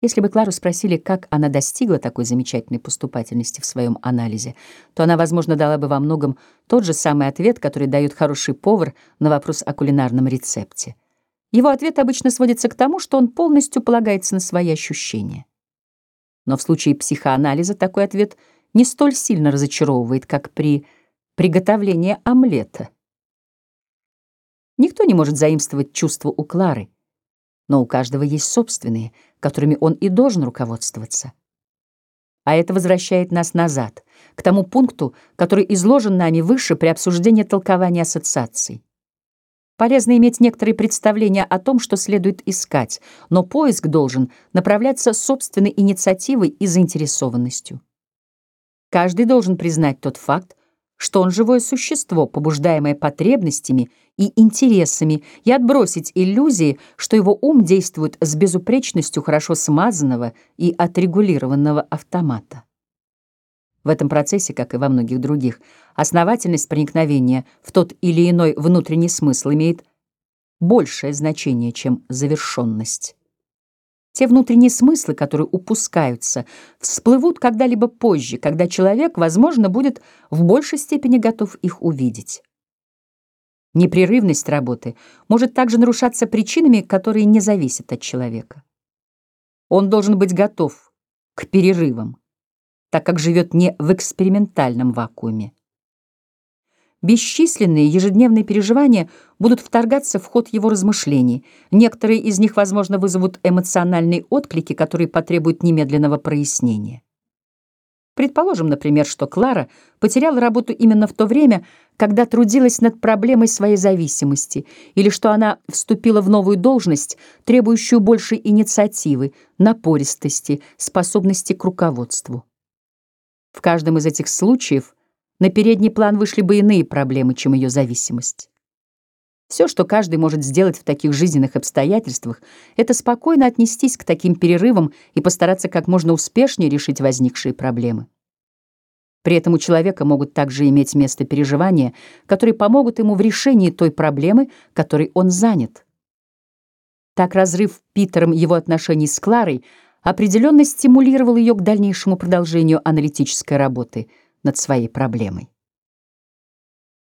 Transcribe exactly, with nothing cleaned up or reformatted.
Если бы Клару спросили, как она достигла такой замечательной поступательности в своем анализе, то она, возможно, дала бы во многом тот же самый ответ, который дает хороший повар на вопрос о кулинарном рецепте. Его ответ обычно сводится к тому, что он полностью полагается на свои ощущения. Но в случае психоанализа такой ответ не столь сильно разочаровывает, как при приготовлении омлета. Никто не может заимствовать чувства у Клары, но у каждого есть собственные, которыми он и должен руководствоваться. А это возвращает нас назад, к тому пункту, который изложен нами выше при обсуждении толкования ассоциаций. Полезно иметь некоторые представления о том, что следует искать, но поиск должен направляться собственной инициативой и заинтересованностью. Каждый должен признать тот факт, что он живое существо, побуждаемое потребностями и интересами, и отбросить иллюзии, что его ум действует с безупречностью хорошо смазанного и отрегулированного автомата. В этом процессе, как и во многих других, основательность проникновения в тот или иной внутренний смысл имеет большее значение, чем завершенность. Те внутренние смыслы, которые упускаются, всплывут когда-либо позже, когда человек, возможно, будет в большей степени готов их увидеть. Непрерывность работы может также нарушаться причинами, которые не зависят от человека. Он должен быть готов к перерывам, так как живет не в экспериментальном вакууме. Бесчисленные ежедневные переживания будут вторгаться в ход его размышлений. Некоторые из них, возможно, вызовут эмоциональные отклики, которые потребуют немедленного прояснения. Предположим, например, что Клара потеряла работу именно в то время, когда трудилась над проблемой своей зависимости, или что она вступила в новую должность, требующую большей инициативы, напористости, способности к руководству. В каждом из этих случаев на передний план вышли бы иные проблемы, чем ее зависимость. Все, что каждый может сделать в таких жизненных обстоятельствах, это спокойно отнестись к таким перерывам и постараться как можно успешнее решить возникшие проблемы. При этом у человека могут также иметь место переживания, которые помогут ему в решении той проблемы, которой он занят. Так разрыв Питером его отношений с Кларой определенно стимулировал ее к дальнейшему продолжению аналитической работы над своей проблемой.